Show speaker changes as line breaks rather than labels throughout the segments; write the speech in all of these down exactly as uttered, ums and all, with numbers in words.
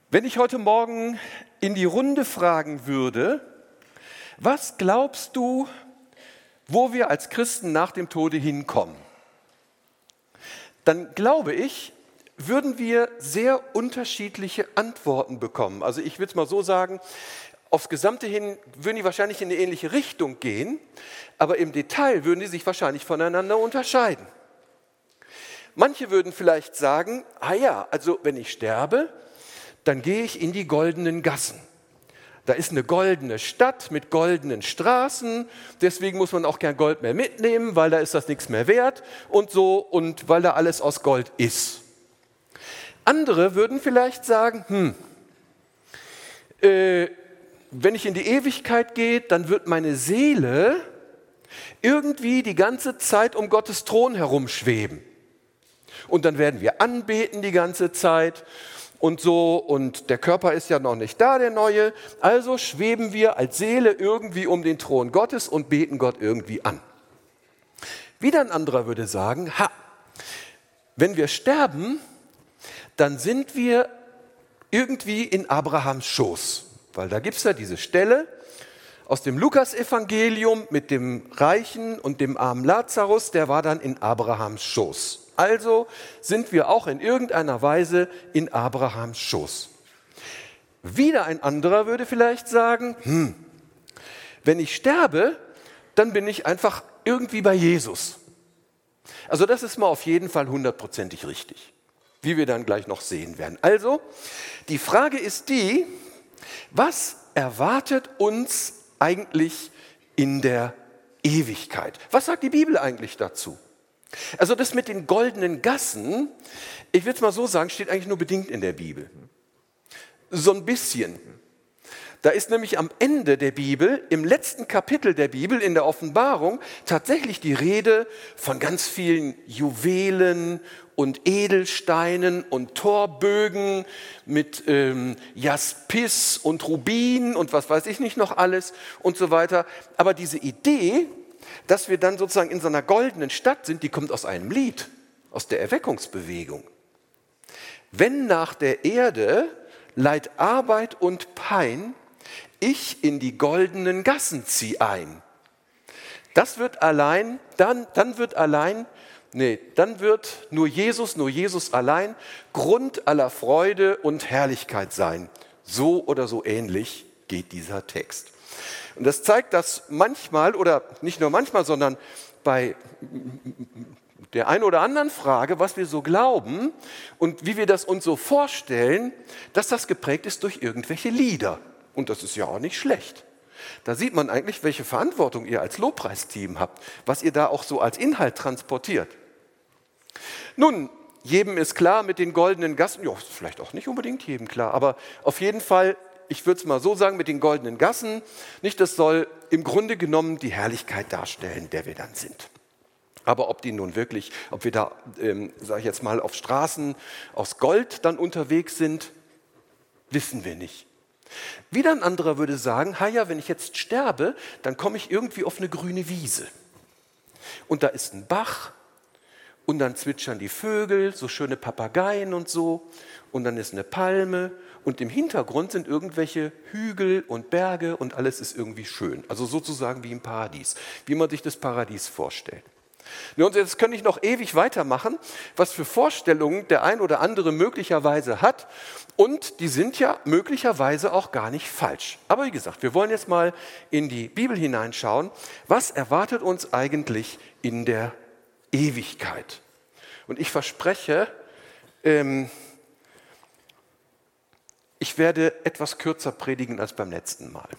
Wenn ich heute Morgen in die Runde fragen würde, was glaubst du, wo wir als Christen nach dem Tode hinkommen? Dann glaube ich, würden wir sehr unterschiedliche Antworten bekommen. Also ich würde es mal so sagen, aufs Gesamte hin würden die wahrscheinlich in eine ähnliche Richtung gehen, aber im Detail würden die sich wahrscheinlich voneinander unterscheiden. Manche würden vielleicht sagen, ah ja, also wenn ich sterbe, dann gehe ich in die goldenen Gassen. Da ist eine goldene Stadt mit goldenen Straßen, deswegen muss man auch kein Gold mehr mitnehmen, weil da ist das nichts mehr wert und so und weil da alles aus Gold ist. Andere würden vielleicht sagen, hm, äh, wenn ich in die Ewigkeit gehe, dann wird meine Seele irgendwie die ganze Zeit um Gottes Thron herumschweben. Und dann werden wir anbeten die ganze Zeit und so, und der Körper ist ja noch nicht da, der neue, also schweben wir als Seele irgendwie um den Thron Gottes und beten Gott irgendwie an. Wieder ein anderer würde sagen, ha, wenn wir sterben, dann sind wir irgendwie in Abrahams Schoß, weil da gibt es ja diese Stelle aus dem Lukas-Evangelium mit dem reichen und dem armen Lazarus, der war dann in Abrahams Schoß. Also sind wir auch in irgendeiner Weise in Abrahams Schoß. Wieder ein anderer würde vielleicht sagen, hm, wenn ich sterbe, dann bin ich einfach irgendwie bei Jesus. Also das ist mal auf jeden Fall hundertprozentig richtig, wie wir dann gleich noch sehen werden. Also, die Frage ist die, was erwartet uns eigentlich in der Ewigkeit? Was sagt die Bibel eigentlich dazu? Also das mit den goldenen Gassen, ich will es mal so sagen, steht eigentlich nur bedingt in der Bibel. So ein bisschen. Da ist nämlich am Ende der Bibel, im letzten Kapitel der Bibel, in der Offenbarung, tatsächlich die Rede von ganz vielen Juwelen und Edelsteinen und Torbögen mit ähm, Jaspis und Rubin und was weiß ich nicht noch alles und so weiter. Aber diese Idee, dass wir dann sozusagen in so einer goldenen Stadt sind, die kommt aus einem Lied, aus der Erweckungsbewegung. Wenn nach der Erde Leid, Arbeit und Pein, ich in die goldenen Gassen zieh ein. Das wird allein, dann, dann wird allein, nee, dann wird nur Jesus, nur Jesus allein Grund aller Freude und Herrlichkeit sein. So oder so ähnlich geht dieser Text. Und das zeigt, dass manchmal, oder nicht nur manchmal, sondern bei der einen oder anderen Frage, was wir so glauben und wie wir das uns so vorstellen, dass das geprägt ist durch irgendwelche Lieder. Und das ist ja auch nicht schlecht. Da sieht man eigentlich, welche Verantwortung ihr als Lobpreisteam habt, was ihr da auch so als Inhalt transportiert. Nun, jedem ist klar mit den goldenen Gassen, ja, vielleicht auch nicht unbedingt jedem klar, aber auf jeden Fall, ich würde es mal so sagen, mit den goldenen Gassen, nicht, das soll im Grunde genommen die Herrlichkeit darstellen, der wir dann sind. Aber ob die nun wirklich, ob wir da, ähm, sage ich jetzt mal, auf Straßen aus Gold dann unterwegs sind, wissen wir nicht. Wieder ein anderer würde sagen, ha ja, wenn ich jetzt sterbe, dann komme ich irgendwie auf eine grüne Wiese. Und da ist ein Bach und dann zwitschern die Vögel, so schöne Papageien und so. Und dann ist eine Palme und im Hintergrund sind irgendwelche Hügel und Berge und alles ist irgendwie schön. Also sozusagen wie im Paradies, wie man sich das Paradies vorstellt. Und jetzt könnte ich noch ewig weitermachen, was für Vorstellungen der ein oder andere möglicherweise hat. Und die sind ja möglicherweise auch gar nicht falsch. Aber wie gesagt, wir wollen jetzt mal in die Bibel hineinschauen. Was erwartet uns eigentlich in der Ewigkeit? Und ich verspreche, ähm, ich werde etwas kürzer predigen als beim letzten Mal.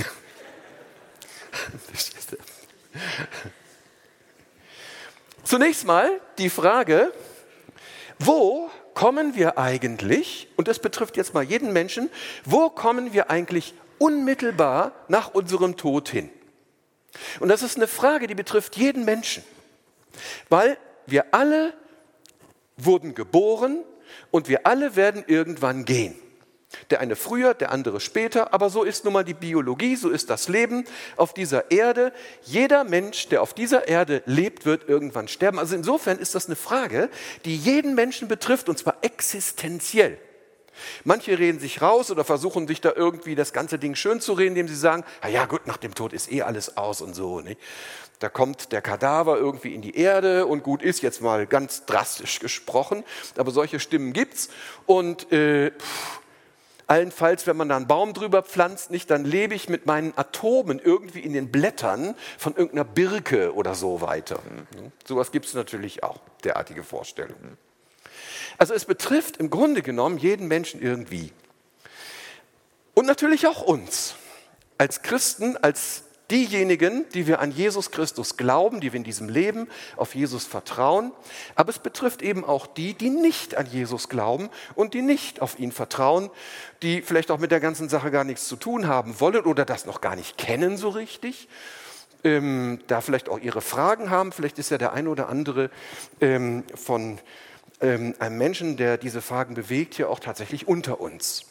Zunächst mal die Frage, wo kommen wir eigentlich, und das betrifft jetzt mal jeden Menschen, wo kommen wir eigentlich unmittelbar nach unserem Tod hin? Und das ist eine Frage, die betrifft jeden Menschen, weil wir alle wurden geboren und wir alle werden irgendwann gehen. Der eine früher, der andere später, aber so ist nun mal die Biologie, so ist das Leben auf dieser Erde. Jeder Mensch, der auf dieser Erde lebt, wird irgendwann sterben. Also insofern ist das eine Frage, die jeden Menschen betrifft, und zwar existenziell. Manche reden sich raus oder versuchen sich da irgendwie das ganze Ding schön zu reden, indem sie sagen, na ja gut, nach dem Tod ist eh alles aus und so. Ne? Da kommt der Kadaver irgendwie in die Erde und gut ist, jetzt mal ganz drastisch gesprochen, aber solche Stimmen gibt's. Und äh, pff, allenfalls, wenn man da einen Baum drüber pflanzt, nicht, dann lebe ich mit meinen Atomen irgendwie in den Blättern von irgendeiner Birke oder so weiter. Mhm. Sowas gibt es natürlich auch, derartige Vorstellungen. Also es betrifft im Grunde genommen jeden Menschen irgendwie. Und natürlich auch uns als Christen, als diejenigen, die wir an Jesus Christus glauben, die wir in diesem Leben auf Jesus vertrauen. Aber es betrifft eben auch die, die nicht an Jesus glauben und die nicht auf ihn vertrauen, die vielleicht auch mit der ganzen Sache gar nichts zu tun haben wollen oder das noch gar nicht kennen so richtig. Ähm, da vielleicht auch ihre Fragen haben. Vielleicht ist ja der eine oder andere ähm, von ähm, einem Menschen, der diese Fragen bewegt, hier auch tatsächlich unter uns.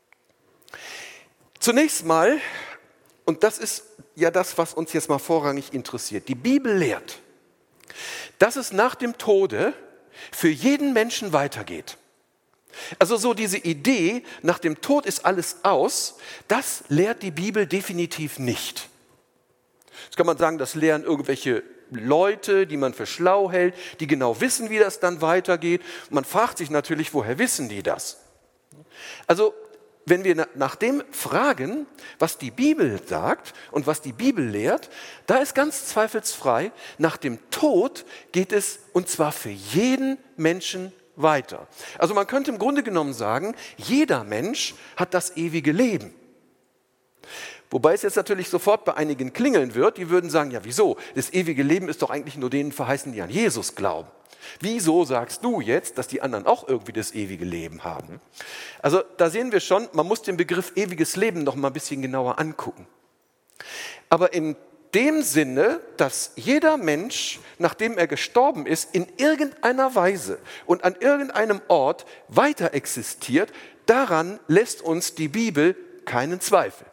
Zunächst mal, und das ist ja das, was uns jetzt mal vorrangig interessiert. Die Bibel lehrt, dass es nach dem Tode für jeden Menschen weitergeht. Also so diese Idee, nach dem Tod ist alles aus, das lehrt die Bibel definitiv nicht. Jetzt kann man sagen, das lehren irgendwelche Leute, die man für schlau hält, die genau wissen, wie das dann weitergeht. Man fragt sich natürlich, woher wissen die das? Also wenn wir nach dem fragen, was die Bibel sagt und was die Bibel lehrt, da ist ganz zweifelsfrei, nach dem Tod geht es, und zwar für jeden Menschen weiter. Also man könnte im Grunde genommen sagen, jeder Mensch hat das ewige Leben. Wobei es jetzt natürlich sofort bei einigen klingeln wird, die würden sagen, ja wieso, das ewige Leben ist doch eigentlich nur denen verheißen, die an Jesus glauben. Wieso sagst du jetzt, dass die anderen auch irgendwie das ewige Leben haben? Also da sehen wir schon, man muss den Begriff ewiges Leben noch mal ein bisschen genauer angucken. Aber in dem Sinne, dass jeder Mensch, nachdem er gestorben ist, in irgendeiner Weise und an irgendeinem Ort weiter existiert, daran lässt uns die Bibel keinen Zweifel.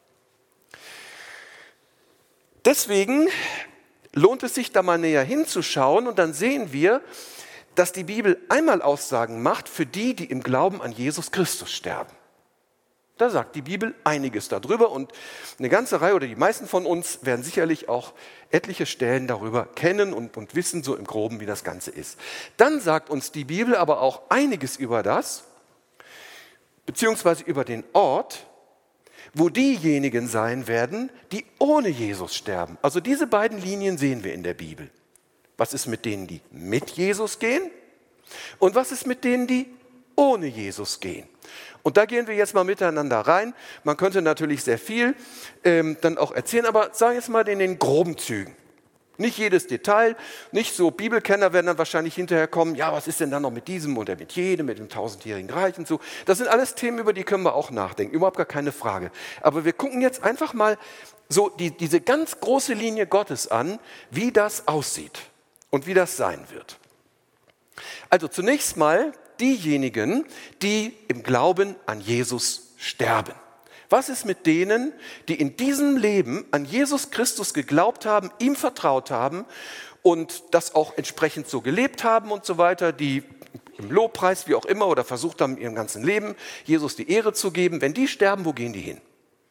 Deswegen lohnt es sich, da mal näher hinzuschauen und dann sehen wir, dass die Bibel einmal Aussagen macht für die, die im Glauben an Jesus Christus sterben. Da sagt die Bibel einiges darüber und eine ganze Reihe oder die meisten von uns werden sicherlich auch etliche Stellen darüber kennen und, und wissen so im Groben, wie das Ganze ist. Dann sagt uns die Bibel aber auch einiges über das, beziehungsweise über den Ort, wo diejenigen sein werden, die ohne Jesus sterben. Also diese beiden Linien sehen wir in der Bibel. Was ist mit denen, die mit Jesus gehen? Und was ist mit denen, die ohne Jesus gehen? Und da gehen wir jetzt mal miteinander rein. Man könnte natürlich sehr viel ähm, dann auch erzählen, aber sagen wir jetzt mal in den groben Zügen. Nicht jedes Detail, nicht so Bibelkenner werden dann wahrscheinlich hinterher kommen, ja, was ist denn dann noch mit diesem oder mit jedem, mit dem tausendjährigen Reich und so. Das sind alles Themen, über die können wir auch nachdenken, überhaupt gar keine Frage. Aber wir gucken jetzt einfach mal so die, diese ganz große Linie Gottes an, wie das aussieht und wie das sein wird. Also zunächst mal diejenigen, die im Glauben an Jesus sterben. Was ist mit denen, die in diesem Leben an Jesus Christus geglaubt haben, ihm vertraut haben und das auch entsprechend so gelebt haben und so weiter, die im Lobpreis, wie auch immer, oder versucht haben, in ihrem ganzen Leben Jesus die Ehre zu geben. Wenn die sterben, wo gehen die hin?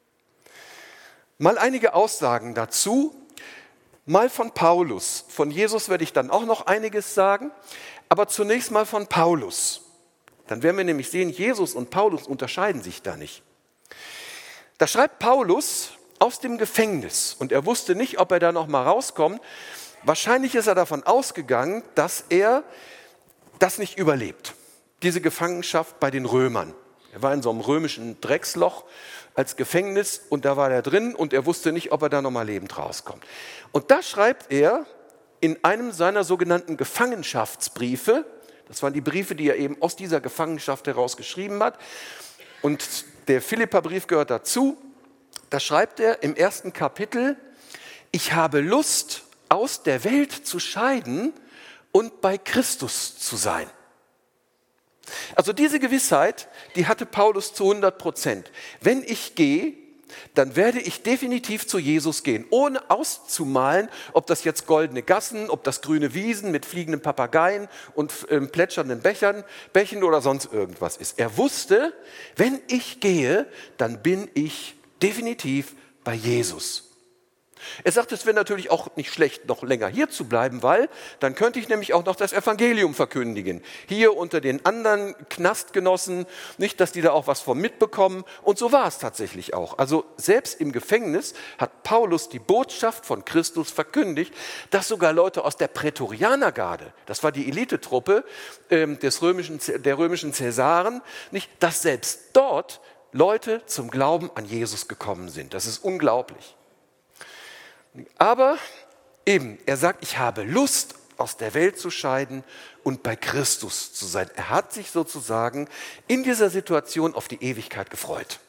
Mal einige Aussagen dazu, mal von Paulus. Von Jesus werde ich dann auch noch einiges sagen, aber zunächst mal von Paulus. Dann werden wir nämlich sehen, Jesus und Paulus unterscheiden sich da nicht. Da schreibt Paulus aus dem Gefängnis und er wusste nicht, ob er da noch mal rauskommt. Wahrscheinlich ist er davon ausgegangen, dass er das nicht überlebt, diese Gefangenschaft bei den Römern. Er war in so einem römischen Drecksloch als Gefängnis und da war er drin und er wusste nicht, ob er da noch mal lebend rauskommt. Und da schreibt er in einem seiner sogenannten Gefangenschaftsbriefe, das waren die Briefe, die er eben aus dieser Gefangenschaft heraus geschrieben hat, und der Philipperbrief gehört dazu. Da schreibt er im ersten Kapitel, ich habe Lust, aus der Welt zu scheiden und bei Christus zu sein. Also diese Gewissheit, die hatte Paulus zu hundert Prozent. Wenn ich gehe, dann werde ich definitiv zu Jesus gehen, ohne auszumalen, ob das jetzt goldene Gassen, ob das grüne Wiesen mit fliegenden Papageien und äh, plätschernden Bechern, Bächen oder sonst irgendwas ist. Er wusste, wenn ich gehe, dann bin ich definitiv bei Jesus. Er sagt, es wäre natürlich auch nicht schlecht, noch länger hier zu bleiben, weil dann könnte ich nämlich auch noch das Evangelium verkündigen. Hier unter den anderen Knastgenossen, nicht, dass die da auch was von mitbekommen. Und so war es tatsächlich auch. Also selbst im Gefängnis hat Paulus die Botschaft von Christus verkündigt, dass sogar Leute aus der Prätorianergarde, das war die Elitetruppe ähm, des römischen, der römischen Cäsaren, nicht, dass selbst dort Leute zum Glauben an Jesus gekommen sind. Das ist unglaublich. Aber eben, er sagt, ich habe Lust, aus der Welt zu scheiden und bei Christus zu sein. Er hat sich sozusagen in dieser Situation auf die Ewigkeit gefreut.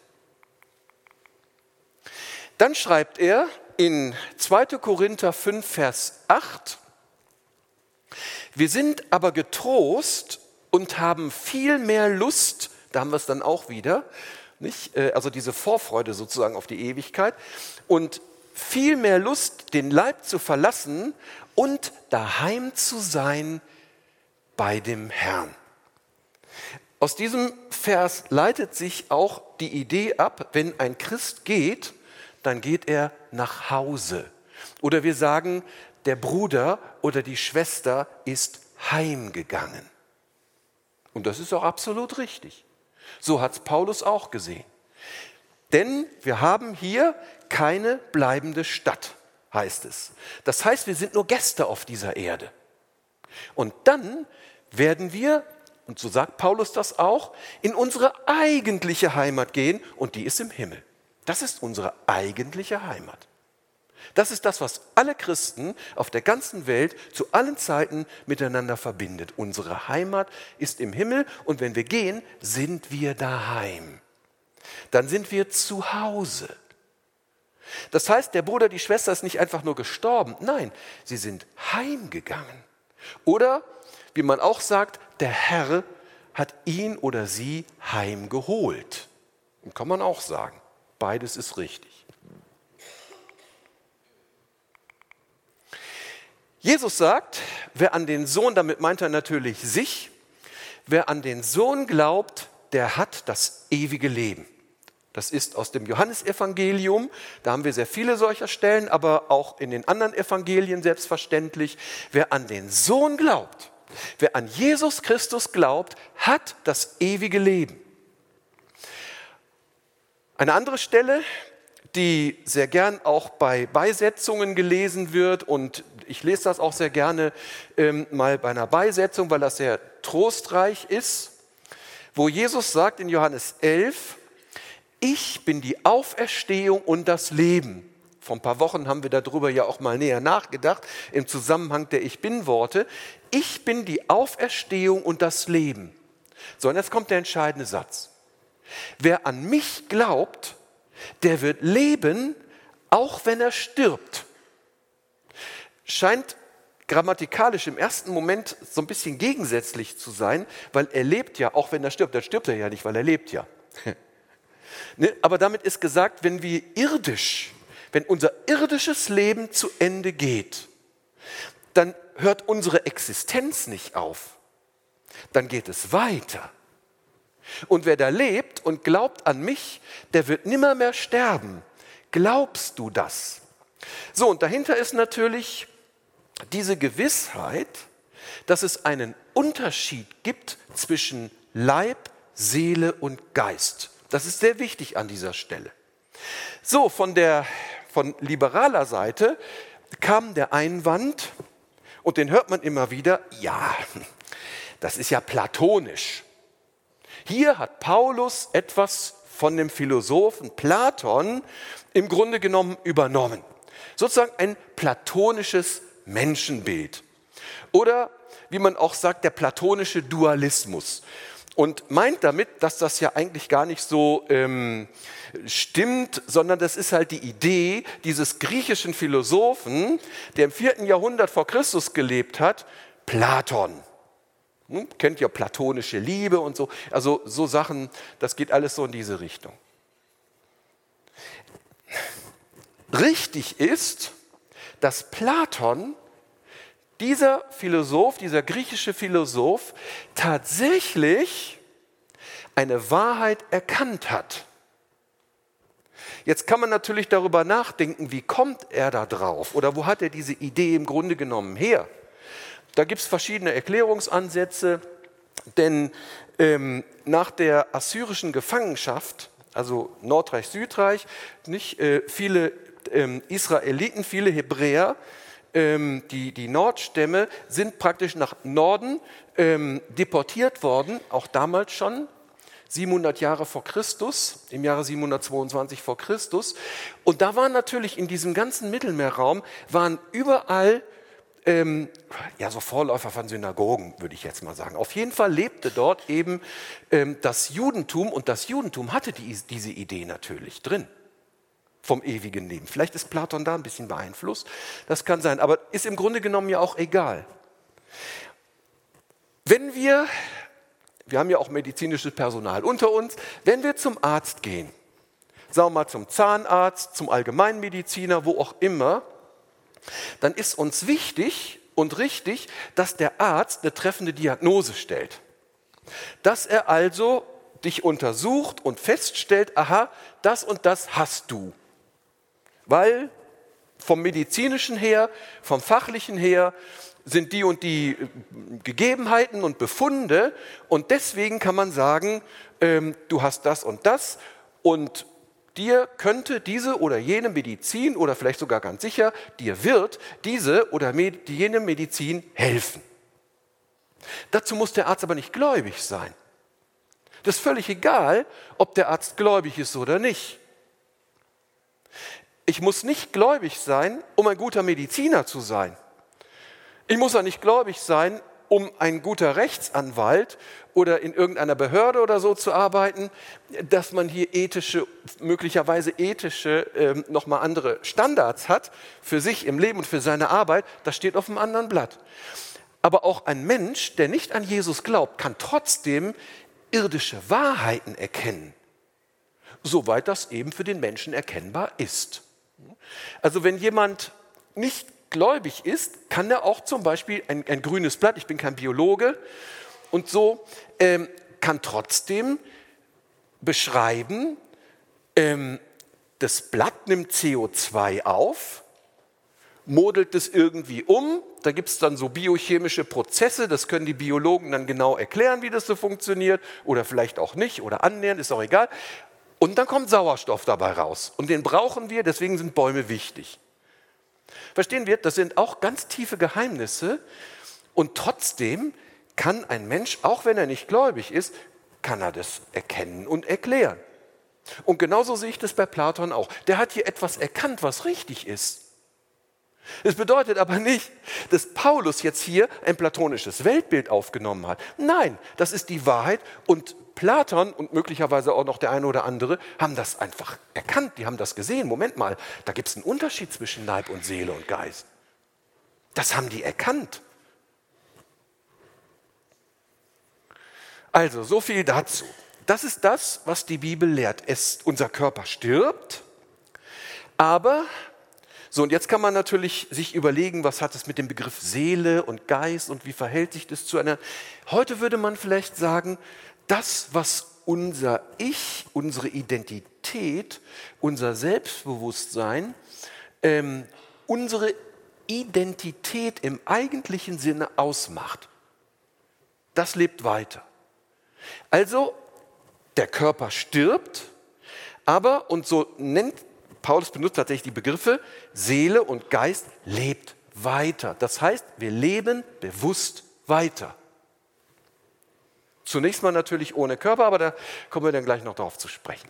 Dann schreibt er in zweiter Korinther fünf, Vers acht, wir sind aber getrost und haben viel mehr Lust, da haben wir es dann auch wieder, nicht? Also diese Vorfreude sozusagen auf die Ewigkeit und viel mehr Lust, den Leib zu verlassen und daheim zu sein bei dem Herrn. Aus diesem Vers leitet sich auch die Idee ab, wenn ein Christ geht, dann geht er nach Hause. Oder wir sagen, der Bruder oder die Schwester ist heimgegangen. Und das ist auch absolut richtig. So hat es Paulus auch gesehen. Denn wir haben hier keine bleibende Stadt, heißt es. Das heißt, wir sind nur Gäste auf dieser Erde. Und dann werden wir, und so sagt Paulus das auch, in unsere eigentliche Heimat gehen und die ist im Himmel. Das ist unsere eigentliche Heimat. Das ist das, was alle Christen auf der ganzen Welt zu allen Zeiten miteinander verbindet. Unsere Heimat ist im Himmel und wenn wir gehen, sind wir daheim. Dann sind wir zu Hause. Das heißt, der Bruder, die Schwester ist nicht einfach nur gestorben. Nein, sie sind heimgegangen. Oder, wie man auch sagt, der Herr hat ihn oder sie heimgeholt. Und kann man auch sagen. Beides ist richtig. Jesus sagt, wer an den Sohn, damit meint er natürlich sich, wer an den Sohn glaubt, der hat das ewige Leben. Das ist aus dem Johannesevangelium, da haben wir sehr viele solcher Stellen, aber auch in den anderen Evangelien selbstverständlich. Wer an den Sohn glaubt, wer an Jesus Christus glaubt, hat das ewige Leben. Eine andere Stelle, die sehr gern auch bei Beisetzungen gelesen wird und ich lese das auch sehr gerne ähm, mal bei einer Beisetzung, weil das sehr trostreich ist, wo Jesus sagt in Johannes elf, ich bin die Auferstehung und das Leben. Vor ein paar Wochen haben wir darüber ja auch mal näher nachgedacht, im Zusammenhang der Ich-Bin-Worte. Ich bin die Auferstehung und das Leben. So, und jetzt kommt der entscheidende Satz. Wer an mich glaubt, der wird leben, auch wenn er stirbt. Scheint grammatikalisch im ersten Moment so ein bisschen gegensätzlich zu sein, weil er lebt ja, auch wenn er stirbt. Dann stirbt er ja nicht, weil er lebt ja. Ne? Aber damit ist gesagt, wenn wir irdisch, wenn unser irdisches Leben zu Ende geht, dann hört unsere Existenz nicht auf. Dann geht es weiter. Und wer da lebt und glaubt an mich, der wird nimmermehr sterben. Glaubst du das? So, und dahinter ist natürlich diese Gewissheit, dass es einen Unterschied gibt zwischen Leib, Seele und Geist. Das ist sehr wichtig an dieser Stelle. So, von der von liberaler Seite kam der Einwand, und den hört man immer wieder, ja, das ist ja platonisch. Hier hat Paulus etwas von dem Philosophen Platon im Grunde genommen übernommen. Sozusagen ein platonisches Menschenbild. Oder, wie man auch sagt, der platonische Dualismus. Und meint damit, dass das ja eigentlich gar nicht so ähm, stimmt, sondern das ist halt die Idee dieses griechischen Philosophen, der im vierten Jahrhundert vor Christus gelebt hat, Platon. Hm, kennt ja platonische Liebe und so, also so Sachen, das geht alles so in diese Richtung. richtig ist, dass Platon, dieser Philosoph, dieser griechische Philosoph, tatsächlich eine Wahrheit erkannt hat. Jetzt kann man natürlich darüber nachdenken, wie kommt er da drauf oder wo hat er diese Idee im Grunde genommen her? Da gibt es verschiedene Erklärungsansätze, denn ähm, nach der assyrischen Gefangenschaft, also Nordreich, Südreich, nicht äh, viele ähm, Israeliten, viele Hebräer, ähm, die, die Nordstämme sind praktisch nach Norden ähm, deportiert worden, auch damals schon. siebenhundert Jahre vor Christus, im Jahre siebenhundertzweiundzwanzig vor Christus. Und da waren natürlich in diesem ganzen Mittelmeerraum, waren überall ähm, ja, so Vorläufer von Synagogen, würde ich jetzt mal sagen. Auf jeden Fall lebte dort eben ähm, das Judentum und das Judentum hatte die, diese Idee natürlich drin. Vom ewigen Leben. Vielleicht ist Platon da ein bisschen beeinflusst, das kann sein, aber ist im Grunde genommen ja auch egal. Wenn wir Wir haben ja auch medizinisches Personal unter uns. Wenn wir zum Arzt gehen, sagen wir mal zum Zahnarzt, zum Allgemeinmediziner, wo auch immer, dann ist uns wichtig und richtig, dass der Arzt eine treffende Diagnose stellt. Dass er also dich untersucht und feststellt, aha, das und das hast du. Weil vom medizinischen her, vom fachlichen her, sind die und die Gegebenheiten und Befunde und deswegen kann man sagen, ähm, du hast das und das und dir könnte diese oder jene Medizin oder vielleicht sogar ganz sicher, dir wird diese oder jene Medizin helfen. Dazu muss der Arzt aber nicht gläubig sein. Das ist völlig egal, ob der Arzt gläubig ist oder nicht. Ich muss nicht gläubig sein, um ein guter Mediziner zu sein. Ich muss auch nicht gläubig sein, um ein guter Rechtsanwalt oder in irgendeiner Behörde oder so zu arbeiten, dass man hier ethische, möglicherweise ethische, ähm, nochmal andere Standards hat für sich im Leben und für seine Arbeit. Das steht auf einem anderen Blatt. Aber auch ein Mensch, der nicht an Jesus glaubt, kann trotzdem irdische Wahrheiten erkennen, soweit das eben für den Menschen erkennbar ist. Also wenn jemand nicht gläubig ist, kann er auch zum Beispiel ein, ein grünes Blatt, ich bin kein Biologe und so, ähm, kann trotzdem beschreiben, ähm, das Blatt nimmt C O zwei auf, modelt es irgendwie um, da gibt es dann so biochemische Prozesse, das können die Biologen dann genau erklären, wie das so funktioniert oder vielleicht auch nicht oder annähernd, ist auch egal. Und dann kommt Sauerstoff dabei raus und den brauchen wir, deswegen sind Bäume wichtig. Verstehen wir, das sind auch ganz tiefe Geheimnisse und trotzdem kann ein Mensch, auch wenn er nicht gläubig ist, kann er das erkennen und erklären. Und genauso sehe ich das bei Platon auch. Der hat hier etwas erkannt, was richtig ist. Es bedeutet aber nicht, dass Paulus jetzt hier ein platonisches Weltbild aufgenommen hat. Nein, das ist die Wahrheit und Platon und möglicherweise auch noch der eine oder andere haben das einfach erkannt, die haben das gesehen. Moment mal, da gibt es einen Unterschied zwischen Leib und Seele und Geist. Das haben die erkannt. Also, so viel dazu. Das ist das, was die Bibel lehrt. Es, unser Körper stirbt, aber, so und jetzt kann man natürlich sich überlegen, was hat es mit dem Begriff Seele und Geist und wie verhält sich das zueinander. Heute würde man vielleicht sagen, das, was unser Ich, unsere Identität, unser Selbstbewusstsein, ähm, unsere Identität im eigentlichen Sinne ausmacht, das lebt weiter. Also, der Körper stirbt, aber, und so nennt Paulus benutzt tatsächlich die Begriffe, Seele und Geist lebt weiter. Das heißt, wir leben bewusst weiter. Zunächst mal natürlich ohne Körper, aber da kommen wir dann gleich noch darauf zu sprechen.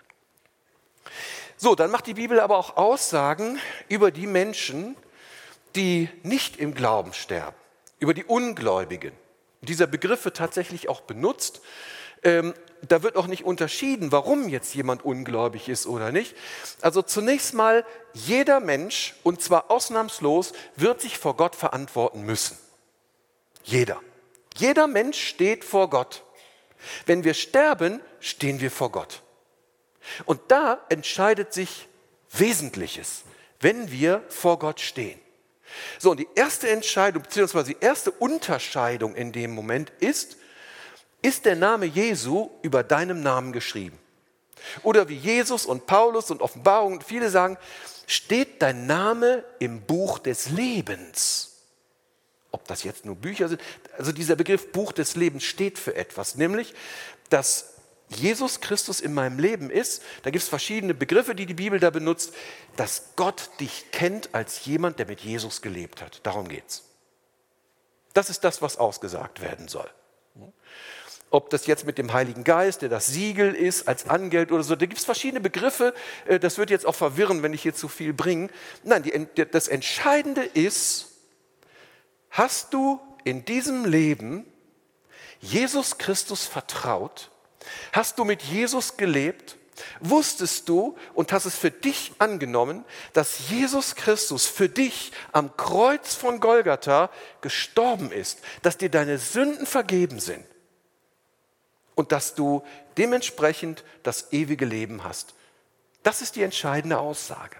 So, dann macht die Bibel aber auch Aussagen über die Menschen, die nicht im Glauben sterben, über die Ungläubigen. Dieser Begriff wird tatsächlich auch benutzt. Ähm, da wird auch nicht unterschieden, warum jetzt jemand ungläubig ist oder nicht. Also zunächst mal, jeder Mensch, und zwar ausnahmslos, wird sich vor Gott verantworten müssen. Jeder. Jeder Mensch steht vor Gott. Wenn wir sterben, stehen wir vor Gott. Und da entscheidet sich Wesentliches. wenn wir vor Gott stehen. So, und die erste Entscheidung, beziehungsweise die erste Unterscheidung in dem Moment ist, ist der Name Jesu über deinem Namen geschrieben? Oder wie Jesus und Paulus und Offenbarung, viele sagen, steht dein Name im Buch des Lebens? Ob das jetzt nur Bücher sind, also dieser Begriff Buch des Lebens steht für etwas, nämlich, dass Jesus Christus in meinem Leben ist. Da gibt es verschiedene Begriffe, die die Bibel da benutzt, dass Gott dich kennt als jemand, der mit Jesus gelebt hat. Darum geht's. Das ist das, was ausgesagt werden soll. Ob das jetzt mit dem Heiligen Geist, der das Siegel ist, als Angeld oder so, da gibt es verschiedene Begriffe. Das wird jetzt auch verwirren, wenn ich hier zu viel bringe. Nein, die, das Entscheidende ist, hast du in diesem Leben Jesus Christus vertraut? Hast du mit Jesus gelebt? Wusstest du und hast es für dich angenommen, dass Jesus Christus für dich am Kreuz von Golgatha gestorben ist, dass dir deine Sünden vergeben sind und dass du dementsprechend das ewige Leben hast? Das ist die entscheidende Aussage.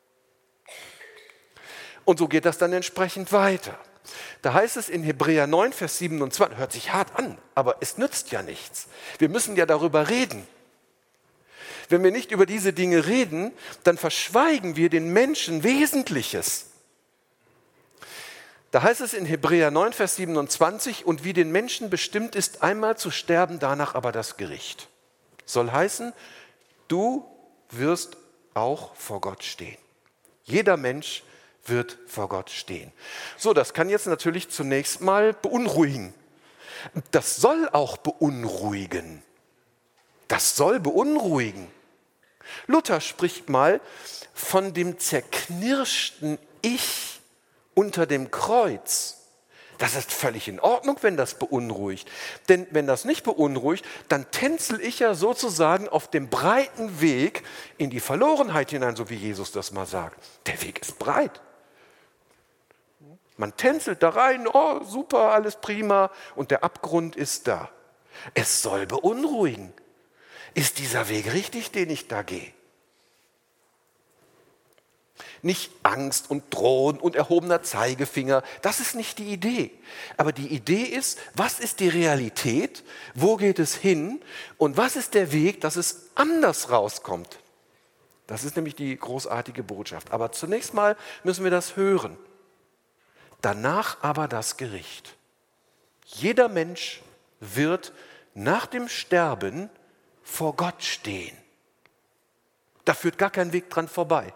Und so geht das dann entsprechend weiter. Da heißt es in Hebräer neun, Vers siebenundzwanzig, hört sich hart an, aber es nützt ja nichts. Wir müssen ja darüber reden. Wenn wir nicht über diese Dinge reden, dann verschweigen wir den Menschen Wesentliches. Da heißt es in Hebräer neun, Vers siebenundzwanzig, und wie den Menschen bestimmt ist, einmal zu sterben, danach aber das Gericht. Soll heißen, du wirst auch vor Gott stehen. Jeder Mensch wird vor Gott stehen. So, das kann jetzt natürlich zunächst mal beunruhigen. Das soll auch beunruhigen. Das soll beunruhigen. Luther spricht mal von dem zerknirschten Ich unter dem Kreuz. Das ist völlig in Ordnung, wenn das beunruhigt. Denn wenn das nicht beunruhigt, dann tänzel ich ja sozusagen auf dem breiten Weg in die Verlorenheit hinein, so wie Jesus das mal sagt. Der Weg ist breit. Man tänzelt da rein, oh super, alles prima, und der Abgrund ist da. Es soll beunruhigen. Ist dieser Weg richtig, den ich da gehe? Nicht Angst und Drohen und erhobener Zeigefinger, das ist nicht die Idee. Aber die Idee ist, was ist die Realität, wo geht es hin und was ist der Weg, dass es anders rauskommt. Das ist nämlich die großartige Botschaft. Aber zunächst mal müssen wir das hören. Danach aber das Gericht. Jeder Mensch wird nach dem Sterben vor Gott stehen. Da führt gar kein Weg dran vorbei.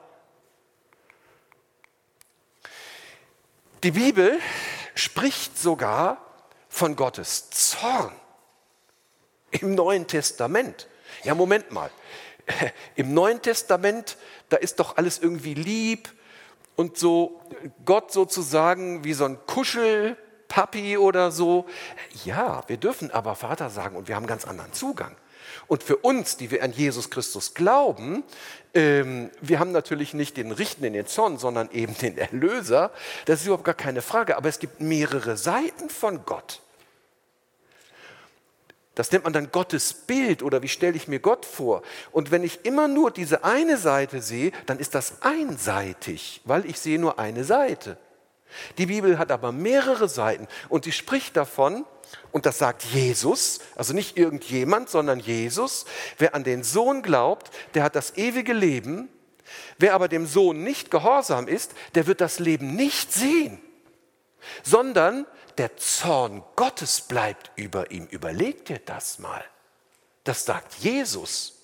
Die Bibel spricht sogar von Gottes Zorn im Neuen Testament. Ja, Moment mal. Im Neuen Testament, da ist doch alles irgendwie lieb und so Gott sozusagen wie so ein Kuschelpapi oder so. Ja, wir dürfen aber Vater sagen und wir haben einen ganz anderen Zugang. Und für uns, die wir an Jesus Christus glauben, ähm, wir haben natürlich nicht den Richten in den Zorn, sondern eben den Erlöser. Das ist überhaupt gar keine Frage. Aber es gibt mehrere Seiten von Gott. Das nennt man dann Gottes Bild oder wie stelle ich mir Gott vor? Und wenn ich immer nur diese eine Seite sehe, dann ist das einseitig, weil ich sehe nur eine Seite. Die Bibel hat aber mehrere Seiten und sie spricht davon, und das sagt Jesus, also nicht irgendjemand, sondern Jesus, wer an den Sohn glaubt, der hat das ewige Leben. Wer aber dem Sohn nicht gehorsam ist, der wird das Leben nicht sehen, sondern der Zorn Gottes bleibt über ihm. Überleg dir das mal. Das sagt Jesus.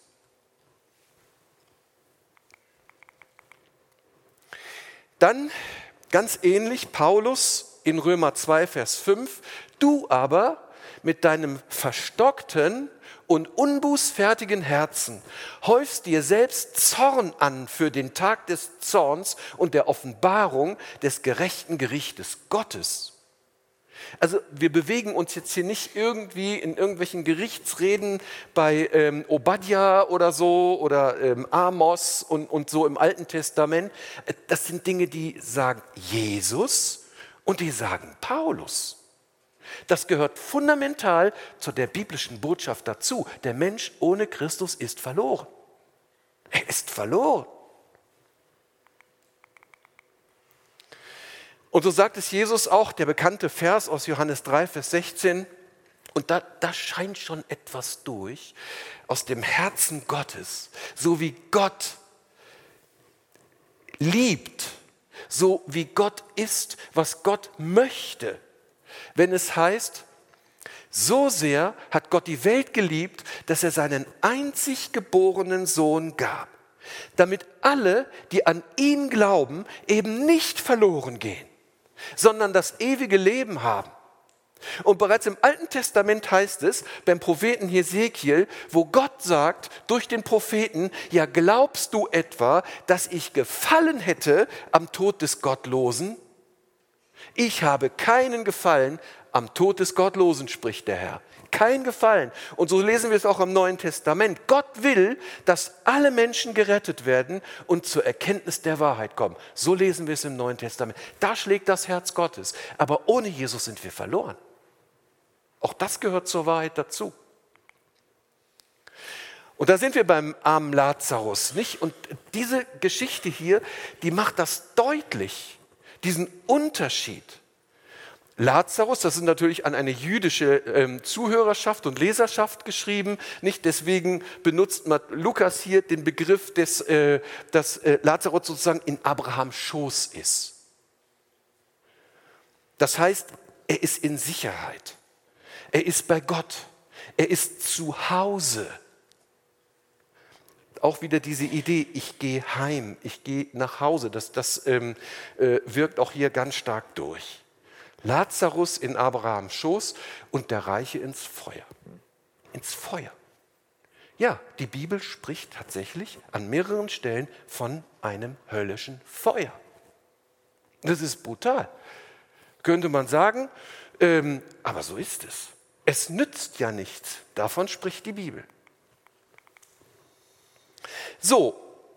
Dann ganz ähnlich Paulus in Römer zwei, Vers fünf. Du aber mit deinem verstockten und unbußfertigen Herzen häufst dir selbst Zorn an für den Tag des Zorns und der Offenbarung des gerechten Gerichtes Gottes. Also wir bewegen uns jetzt hier nicht irgendwie in irgendwelchen Gerichtsreden bei ähm, Obadja oder so oder ähm, Amos und, und so im Alten Testament. Das sind Dinge, die sagen Jesus und die sagen Paulus. Das gehört fundamental zu der biblischen Botschaft dazu. Der Mensch ohne Christus ist verloren. Er ist verloren. Und so sagt es Jesus auch, der bekannte Vers aus Johannes drei, Vers sechzehn. Und da, da scheint schon etwas durch aus dem Herzen Gottes. So wie Gott liebt, so wie Gott ist, was Gott möchte. Wenn es heißt, so sehr hat Gott die Welt geliebt, dass er seinen einzig geborenen Sohn gab, damit alle, die an ihn glauben, eben nicht verloren gehen, sondern das ewige Leben haben. Und bereits im Alten Testament heißt es, beim Propheten Hesekiel, wo Gott sagt durch den Propheten, ja, glaubst du etwa, dass ich gefallen hätte am Tod des Gottlosen? Ich habe keinen Gefallen am Tod des Gottlosen, spricht der Herr. Kein Gefallen. Und so lesen wir es auch im Neuen Testament. Gott will, dass alle Menschen gerettet werden und zur Erkenntnis der Wahrheit kommen. So lesen wir es im Neuen Testament. Da schlägt das Herz Gottes. Aber ohne Jesus sind wir verloren. Auch das gehört zur Wahrheit dazu. Und da sind wir beim armen Lazarus, nicht? Und diese Geschichte hier, die macht das deutlich, diesen Unterschied. Lazarus, das ist natürlich an eine jüdische ähm, Zuhörerschaft und Leserschaft geschrieben. Nicht deswegen benutzt Lukas hier den Begriff, des, äh, dass äh, Lazarus sozusagen in Abrahams Schoß ist. Das heißt, er ist in Sicherheit. Er ist bei Gott. Er ist zu Hause. Auch wieder diese Idee, ich gehe heim, ich gehe nach Hause. Das, das ähm, äh, wirkt auch hier ganz stark durch. Lazarus in Abrahams Schoß und der Reiche ins Feuer. Ins Feuer. Ja, die Bibel spricht tatsächlich an mehreren Stellen von einem höllischen Feuer. Das ist brutal. Könnte man sagen, ähm, aber so ist es. Es nützt ja nichts. Davon spricht die Bibel. So.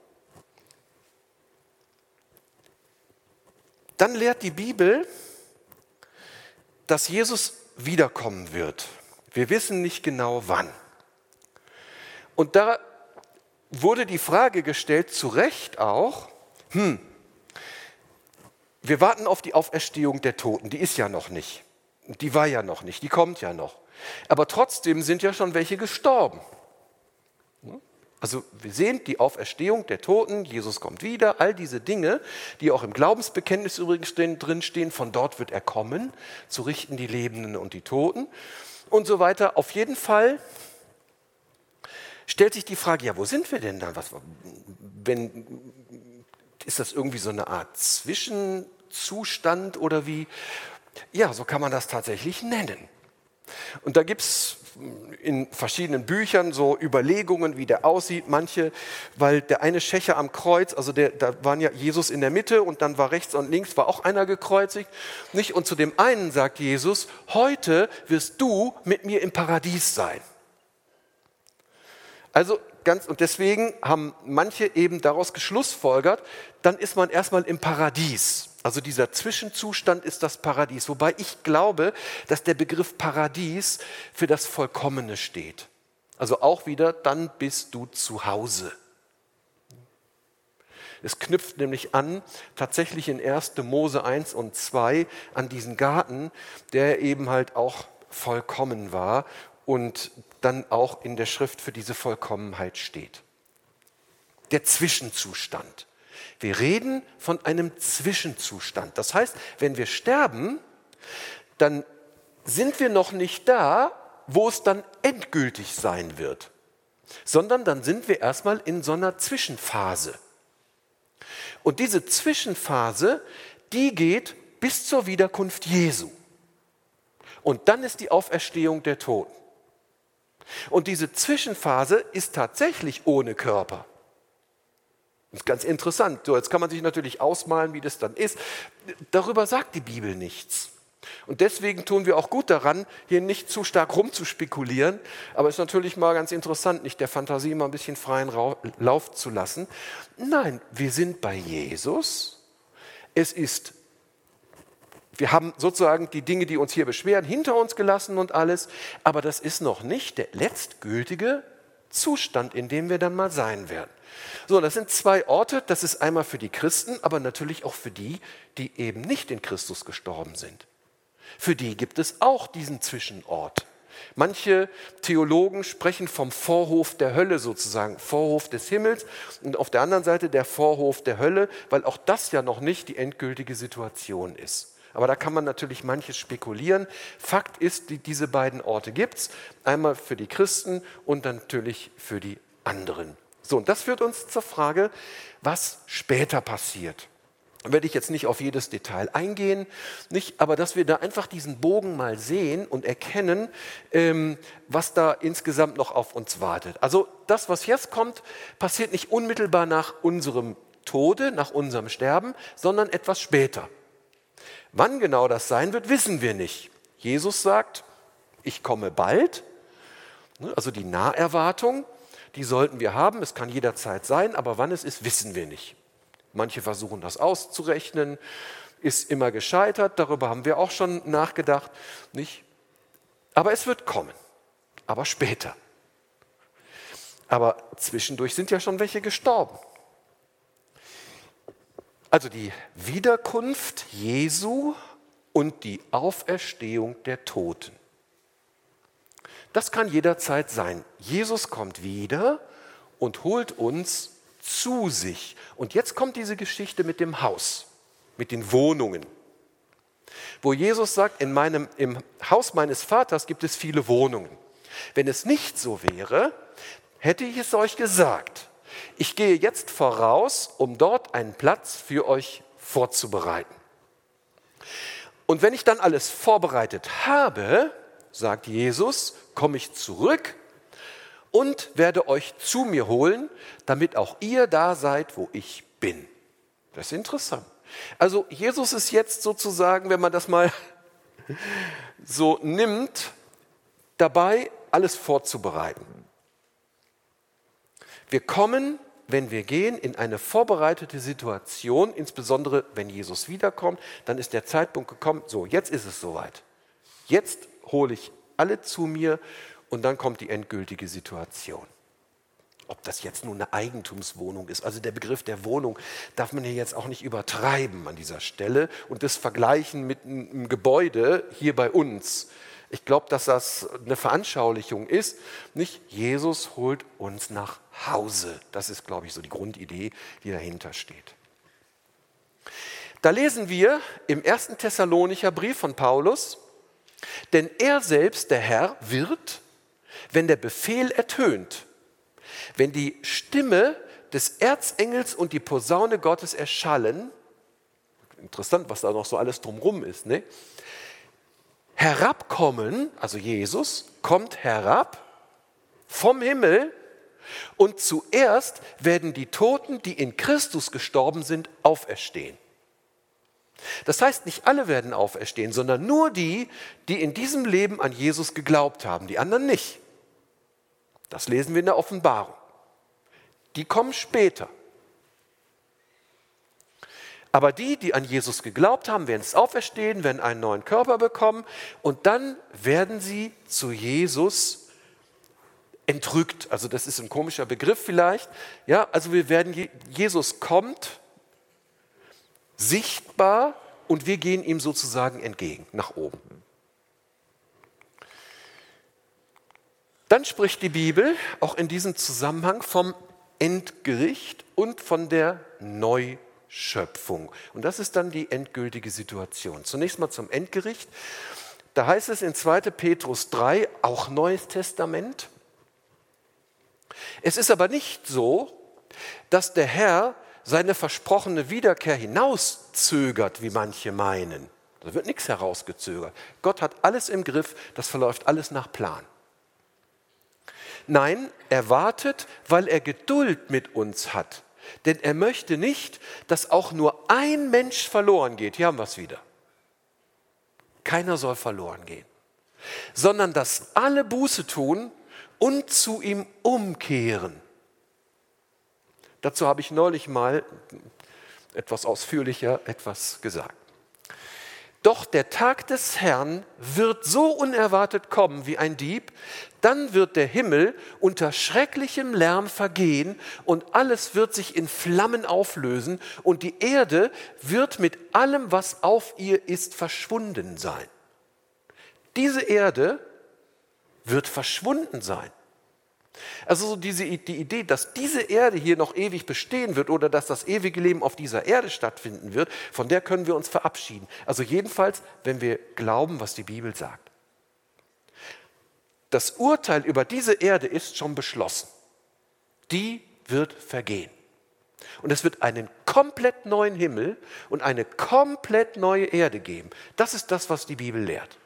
Dann lehrt die Bibel, dass Jesus wiederkommen wird. Wir wissen nicht genau wann. Und da wurde die Frage gestellt, zu Recht auch, hm, wir warten auf die Auferstehung der Toten, die ist ja noch nicht. Die war ja noch nicht, die kommt ja noch. Aber trotzdem sind ja schon welche gestorben. Also wir sehen die Auferstehung der Toten, Jesus kommt wieder, all diese Dinge, die auch im Glaubensbekenntnis übrigens drin stehen, von dort wird er kommen, zu richten die Lebenden und die Toten und so weiter. Auf jeden Fall stellt sich die Frage, ja, wo sind wir denn dann? Was, wenn, ist das irgendwie so eine Art Zwischenzustand oder wie? Ja, so kann man das tatsächlich nennen. Und da gibt es in verschiedenen Büchern so Überlegungen, wie der aussieht. Manche, weil der eine Schächer am Kreuz, also der, da waren ja Jesus in der Mitte und dann war rechts und links war auch einer gekreuzigt. Nicht? Und zu dem einen sagt Jesus, heute wirst du mit mir im Paradies sein. Also ganz, und deswegen haben manche eben daraus geschlussfolgert, dann ist man erstmal im Paradies. Also dieser Zwischenzustand ist das Paradies. Wobei ich glaube, dass der Begriff Paradies für das Vollkommene steht. Also auch wieder, dann bist du zu Hause. Es knüpft nämlich an, tatsächlich in erster Mose eins und zwei, an diesen Garten, der eben halt auch vollkommen war und dann auch in der Schrift für diese Vollkommenheit steht. Der Zwischenzustand. Wir reden von einem Zwischenzustand. Das heißt, wenn wir sterben, dann sind wir noch nicht da, wo es dann endgültig sein wird, sondern dann sind wir erstmal in so einer Zwischenphase. Und diese Zwischenphase, die geht bis zur Wiederkunft Jesu. Und dann ist die Auferstehung der Toten. Und diese Zwischenphase ist tatsächlich ohne Körper. Das ist ganz interessant. So, jetzt kann man sich natürlich ausmalen, wie das dann ist. Darüber sagt die Bibel nichts. Und deswegen tun wir auch gut daran, hier nicht zu stark rumzuspekulieren. Aber es ist natürlich mal ganz interessant, nicht der Fantasie mal ein bisschen freien Lauf zu lassen. Nein, wir sind bei Jesus. Es ist, wir haben sozusagen die Dinge, die uns hier beschweren, hinter uns gelassen und alles. Aber das ist noch nicht der letztgültige Zustand, in dem wir dann mal sein werden. So, das sind zwei Orte, das ist einmal für die Christen, aber natürlich auch für die, die eben nicht in Christus gestorben sind. Für die gibt es auch diesen Zwischenort. Manche Theologen sprechen vom Vorhof der Hölle sozusagen, Vorhof des Himmels und auf der anderen Seite der Vorhof der Hölle, weil auch das ja noch nicht die endgültige Situation ist. Aber da kann man natürlich manches spekulieren. Fakt ist, die, diese beiden Orte gibt es, einmal für die Christen und dann natürlich für die anderen. So, und das führt uns zur Frage, was später passiert. Da werde ich jetzt nicht auf jedes Detail eingehen, nicht, aber dass wir da einfach diesen Bogen mal sehen und erkennen, ähm, was da insgesamt noch auf uns wartet. Also das, was jetzt kommt, passiert nicht unmittelbar nach unserem Tode, nach unserem Sterben, sondern etwas später. Wann genau das sein wird, wissen wir nicht. Jesus sagt, ich komme bald, also die Naherwartung, die sollten wir haben, es kann jederzeit sein, aber wann es ist, wissen wir nicht. Manche versuchen das auszurechnen, ist immer gescheitert, darüber haben wir auch schon nachgedacht, nicht? Aber es wird kommen, aber später. Aber zwischendurch sind ja schon welche gestorben. Also die Wiederkunft Jesu und die Auferstehung der Toten. Das kann jederzeit sein. Jesus kommt wieder und holt uns zu sich. Und jetzt kommt diese Geschichte mit dem Haus, mit den Wohnungen. Wo Jesus sagt, in meinem, im Haus meines Vaters gibt es viele Wohnungen. Wenn es nicht so wäre, hätte ich es euch gesagt. Ich gehe jetzt voraus, um dort einen Platz für euch vorzubereiten. Und wenn ich dann alles vorbereitet habe, sagt Jesus, komme ich zurück und werde euch zu mir holen, damit auch ihr da seid, wo ich bin. Das ist interessant. Also Jesus ist jetzt sozusagen, wenn man das mal so nimmt, dabei, alles vorzubereiten. Wir kommen, wenn wir gehen, in eine vorbereitete Situation, insbesondere wenn Jesus wiederkommt, dann ist der Zeitpunkt gekommen, so, jetzt ist es soweit. Jetzt hole ich alle zu mir und dann kommt die endgültige Situation. Ob das jetzt nun eine Eigentumswohnung ist, also der Begriff der Wohnung darf man hier jetzt auch nicht übertreiben an dieser Stelle und das vergleichen mit einem Gebäude hier bei uns. Ich glaube, dass das eine Veranschaulichung ist. Nicht Jesus holt uns nach Hause. Das ist, glaube ich, so die Grundidee, die dahinter steht. Da lesen wir im ersten Thessalonicher Brief von Paulus, denn er selbst, der Herr, wird, wenn der Befehl ertönt, wenn die Stimme des Erzengels und die Posaune Gottes erschallen, interessant, was da noch so alles drumherum ist, ne? Herabkommen, also Jesus, kommt herab vom Himmel und zuerst werden die Toten, die in Christus gestorben sind, auferstehen. Das heißt, nicht alle werden auferstehen, sondern nur die, die in diesem Leben an Jesus geglaubt haben, die anderen nicht. Das lesen wir in der Offenbarung. Die kommen später. Aber die, die an Jesus geglaubt haben, werden es auferstehen, werden einen neuen Körper bekommen und dann werden sie zu Jesus entrückt. Also das ist ein komischer Begriff vielleicht. Ja, also wir werden, Jesus kommt sichtbar und wir gehen ihm sozusagen entgegen, nach oben. Dann spricht die Bibel auch in diesem Zusammenhang vom Endgericht und von der Neuschöpfung. Und das ist dann die endgültige Situation. Zunächst mal zum Endgericht. Da heißt es in zweiter Petrus drei, auch Neues Testament. Es ist aber nicht so, dass der Herr seine versprochene Wiederkehr hinauszögert, wie manche meinen. Da wird nichts herausgezögert. Gott hat alles im Griff, das verläuft alles nach Plan. Nein, er wartet, weil er Geduld mit uns hat. Denn er möchte nicht, dass auch nur ein Mensch verloren geht. Hier haben wir es wieder. Keiner soll verloren gehen. Sondern dass alle Buße tun und zu ihm umkehren. Dazu habe ich neulich mal etwas ausführlicher etwas gesagt. Doch der Tag des Herrn wird so unerwartet kommen wie ein Dieb, dann wird der Himmel unter schrecklichem Lärm vergehen und alles wird sich in Flammen auflösen und die Erde wird mit allem, was auf ihr ist, verschwunden sein. Diese Erde wird verschwunden sein. Also so diese, die Idee, dass diese Erde hier noch ewig bestehen wird oder dass das ewige Leben auf dieser Erde stattfinden wird, von der können wir uns verabschieden. Also jedenfalls, wenn wir glauben, was die Bibel sagt. Das Urteil über diese Erde ist schon beschlossen. Die wird vergehen. Und es wird einen komplett neuen Himmel und eine komplett neue Erde geben. Das ist das, was die Bibel lehrt.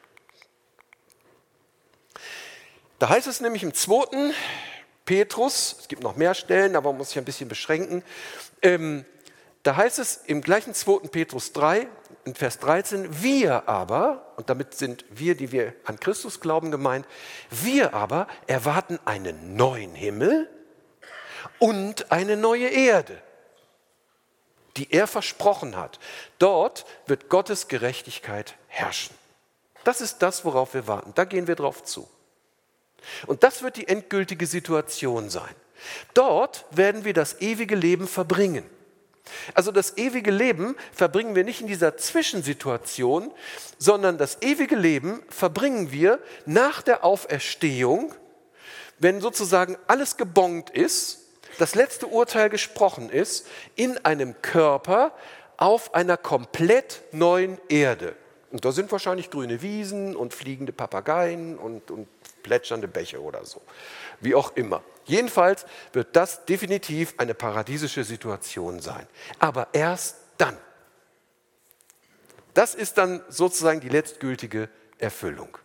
Da heißt es nämlich im zweiten Petrus, es gibt noch mehr Stellen, aber man muss sich ein bisschen beschränken, ähm, da heißt es im gleichen zweiten Petrus drei, in Vers dreizehn, wir aber, und damit sind wir, die wir an Christus glauben, gemeint, wir aber erwarten einen neuen Himmel und eine neue Erde, die er versprochen hat. Dort wird Gottes Gerechtigkeit herrschen. Das ist das, worauf wir warten. Da gehen wir drauf zu. Und das wird die endgültige Situation sein. Dort werden wir das ewige Leben verbringen. Also das ewige Leben verbringen wir nicht in dieser Zwischensituation, sondern das ewige Leben verbringen wir nach der Auferstehung, wenn sozusagen alles gebongt ist, das letzte Urteil gesprochen ist, in einem Körper auf einer komplett neuen Erde. Und da sind wahrscheinlich grüne Wiesen und fliegende Papageien und, und plätschernde Bäche oder so. Wie auch immer. Jedenfalls wird das definitiv eine paradiesische Situation sein. Aber erst dann. Das ist dann sozusagen die letztgültige Erfüllung.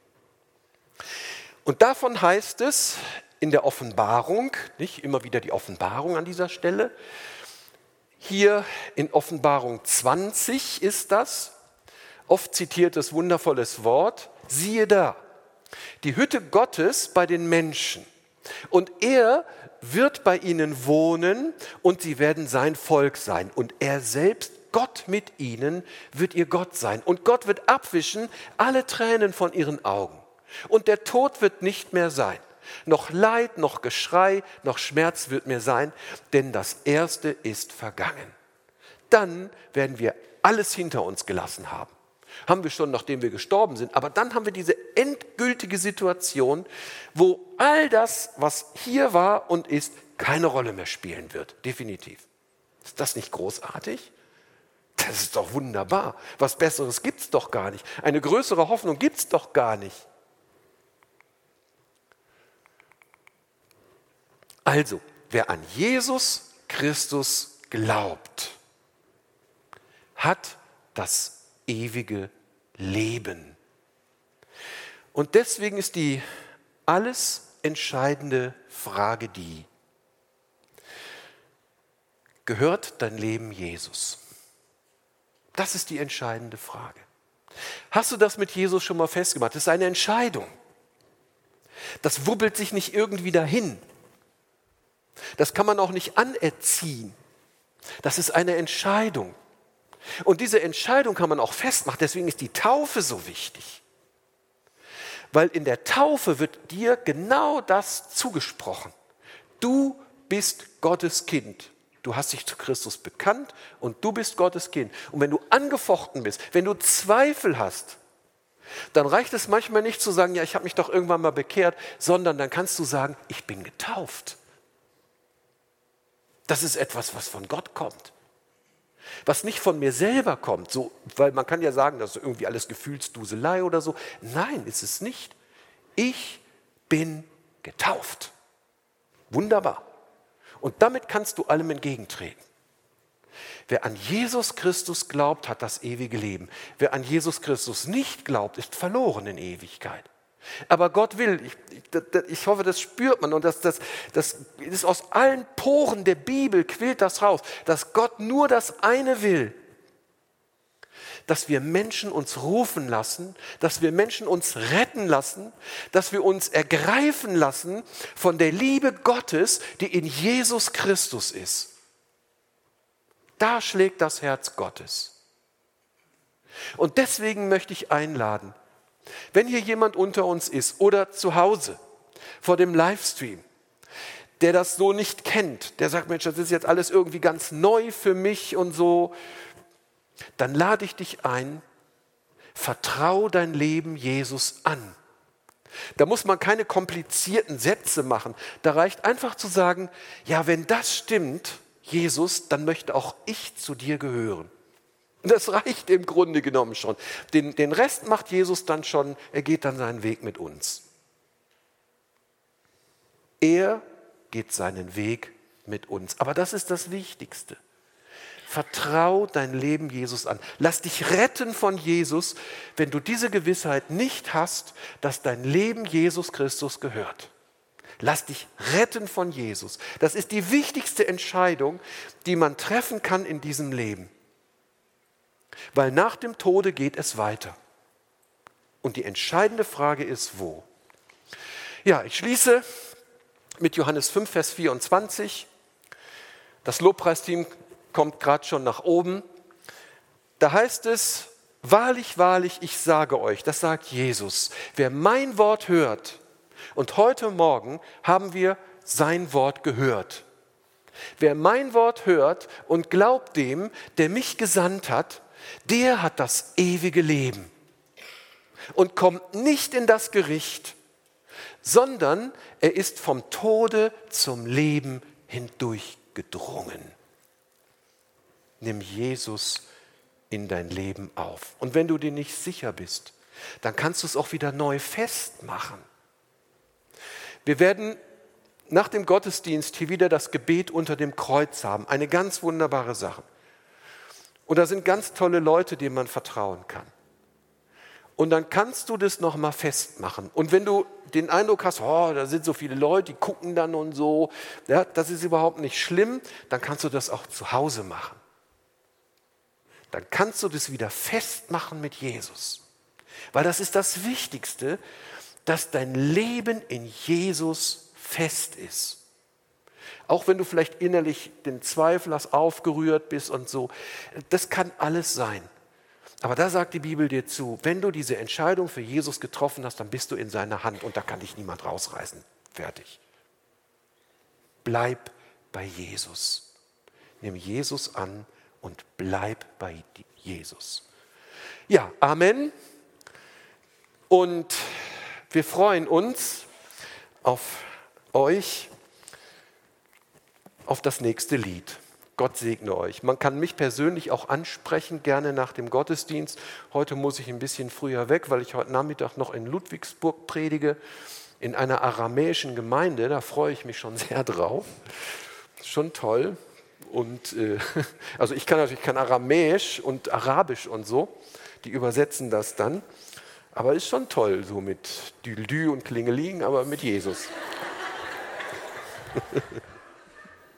Und davon heißt es in der Offenbarung, nicht immer wieder die Offenbarung an dieser Stelle, hier in Offenbarung zwanzig ist das, oft zitiertes wundervolles Wort, siehe da, die Hütte Gottes bei den Menschen. Und er wird bei ihnen wohnen und sie werden sein Volk sein. Und er selbst, Gott mit ihnen, wird ihr Gott sein. Und Gott wird abwischen alle Tränen von ihren Augen. Und der Tod wird nicht mehr sein. Noch Leid, noch Geschrei, noch Schmerz wird mehr sein, denn das Erste ist vergangen. Dann werden wir alles hinter uns gelassen haben. Haben wir schon, nachdem wir gestorben sind. Aber dann haben wir diese endgültige Situation, wo all das, was hier war und ist, keine Rolle mehr spielen wird. Definitiv. Ist das nicht großartig? Das ist doch wunderbar. Was Besseres gibt es doch gar nicht. Eine größere Hoffnung gibt es doch gar nicht. Also, wer an Jesus Christus glaubt, hat das ewige Leben. Und deswegen ist die alles entscheidende Frage die: Gehört dein Leben Jesus? Das ist die entscheidende Frage. Hast du das mit Jesus schon mal festgemacht? Das ist eine Entscheidung. Das wubbelt sich nicht irgendwie dahin. Das kann man auch nicht anerziehen. Das ist eine Entscheidung. Und diese Entscheidung kann man auch festmachen. Deswegen ist die Taufe so wichtig. Weil in der Taufe wird dir genau das zugesprochen. Du bist Gottes Kind. Du hast dich zu Christus bekannt und du bist Gottes Kind. Und wenn du angefochten bist, wenn du Zweifel hast, dann reicht es manchmal nicht zu sagen, ja, ich habe mich doch irgendwann mal bekehrt, sondern dann kannst du sagen, ich bin getauft. Das ist etwas, was von Gott kommt. Was nicht von mir selber kommt, so, weil man kann ja sagen, das ist irgendwie alles Gefühlsduselei oder so. Nein, ist es nicht. Ich bin getauft. Wunderbar. Und damit kannst du allem entgegentreten. Wer an Jesus Christus glaubt, hat das ewige Leben. Wer an Jesus Christus nicht glaubt, ist verloren in Ewigkeit. Aber Gott will, ich, ich, ich hoffe, das spürt man und das, das, das ist aus allen Poren der Bibel, quillt das raus, dass Gott nur das eine will, dass wir Menschen uns rufen lassen, dass wir Menschen uns retten lassen, dass wir uns ergreifen lassen von der Liebe Gottes, die in Jesus Christus ist. Da schlägt das Herz Gottes. Und deswegen möchte ich einladen, wenn hier jemand unter uns ist oder zu Hause vor dem Livestream, der das so nicht kennt, der sagt, Mensch, das ist jetzt alles irgendwie ganz neu für mich und so, dann lade ich dich ein, vertrau dein Leben Jesus an. Da muss man keine komplizierten Sätze machen. Da reicht einfach zu sagen, ja, wenn das stimmt, Jesus, dann möchte auch ich zu dir gehören. Das reicht im Grunde genommen schon. Den, den Rest macht Jesus dann schon, er geht dann seinen Weg mit uns. Er geht seinen Weg mit uns. Aber das ist das Wichtigste. Vertrau dein Leben Jesus an. Lass dich retten von Jesus, wenn du diese Gewissheit nicht hast, dass dein Leben Jesus Christus gehört. Lass dich retten von Jesus. Das ist die wichtigste Entscheidung, die man treffen kann in diesem Leben. Weil nach dem Tode geht es weiter. Und die entscheidende Frage ist, wo? Ja, ich schließe mit Johannes fünf, Vers vierundzwanzig. Das Lobpreisteam kommt gerade schon nach oben. Da heißt es, wahrlich, wahrlich, ich sage euch, das sagt Jesus, wer mein Wort hört, und heute Morgen haben wir sein Wort gehört. Wer mein Wort hört und glaubt dem, der mich gesandt hat, der hat das ewige Leben und kommt nicht in das Gericht, sondern er ist vom Tode zum Leben hindurchgedrungen. Nimm Jesus in dein Leben auf. Und wenn du dir nicht sicher bist, dann kannst du es auch wieder neu festmachen. Wir werden nach dem Gottesdienst hier wieder das Gebet unter dem Kreuz haben. Eine ganz wunderbare Sache. Und da sind ganz tolle Leute, denen man vertrauen kann. Und dann kannst du das nochmal festmachen. Und wenn du den Eindruck hast, oh, da sind so viele Leute, die gucken dann und so, ja, das ist überhaupt nicht schlimm, dann kannst du das auch zu Hause machen. Dann kannst du das wieder festmachen mit Jesus. Weil das ist das Wichtigste, dass dein Leben in Jesus fest ist. Auch wenn du vielleicht innerlich den Zweifel hast, aufgerührt bist und so. Das kann alles sein. Aber da sagt die Bibel dir zu, wenn du diese Entscheidung für Jesus getroffen hast, dann bist du in seiner Hand und da kann dich niemand rausreißen. Fertig. Bleib bei Jesus. Nimm Jesus an und bleib bei Jesus. Ja, Amen. Und wir freuen uns auf euch, auf das nächste Lied. Gott segne euch. Man kann mich persönlich auch ansprechen, gerne nach dem Gottesdienst. Heute muss ich ein bisschen früher weg, weil ich heute Nachmittag noch in Ludwigsburg predige, in einer aramäischen Gemeinde. Da freue ich mich schon sehr drauf. Schon toll. Und äh, also ich kann natürlich kein Aramäisch und Arabisch und so. Die übersetzen das dann. Aber ist schon toll, so mit Düldü und Klingeling, aber mit Jesus.